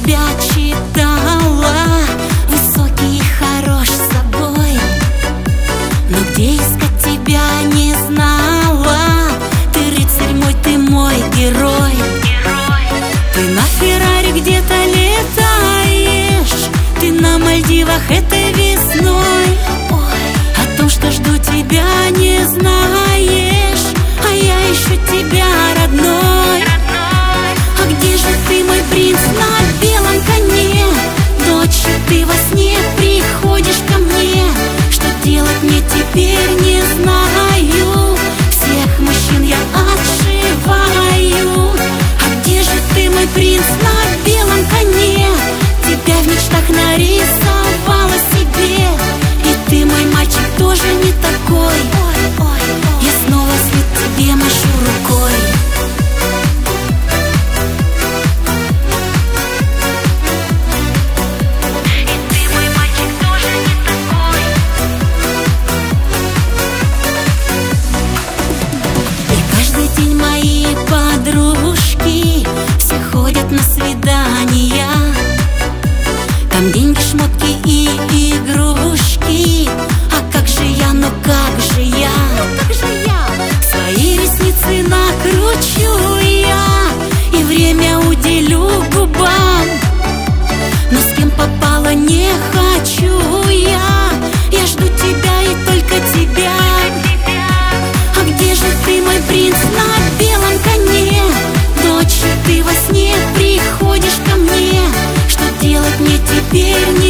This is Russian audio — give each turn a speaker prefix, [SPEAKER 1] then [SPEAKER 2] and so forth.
[SPEAKER 1] тебя читала, высокий и хорош собой, но где искать тебя не знала. Ты рыцарь мой, ты мой герой. Ты на Феррари где-то летаешь, ты на Мальдивах этой весной. О том, что жду тебя, не знаешь, а я ищу тебя, родной. А где же ты, мой принц на белом коне? Ночью ты во сне приходишь ко мне. Что делать мне теперь, не знаю. Всех мужчин я отшиваю. А где же ты, мой принц на белом коне? Тебя в мечтах нарисовала себе. И ты, мой мальчик, тоже не такой. Я снова вслед тебе машу рукой. День мои подружки все ходят на свидания. Там деньги, шмотки и игрушки. А как же я, ну как же я? Свои ресницы накручу я и время уделю губам. Но с кем попало не хочу я. Я жду тебя и только тебя. А где же ты, мой принц на белом коне? Ночью ты во сне приходишь ко мне. Что делать мне теперь,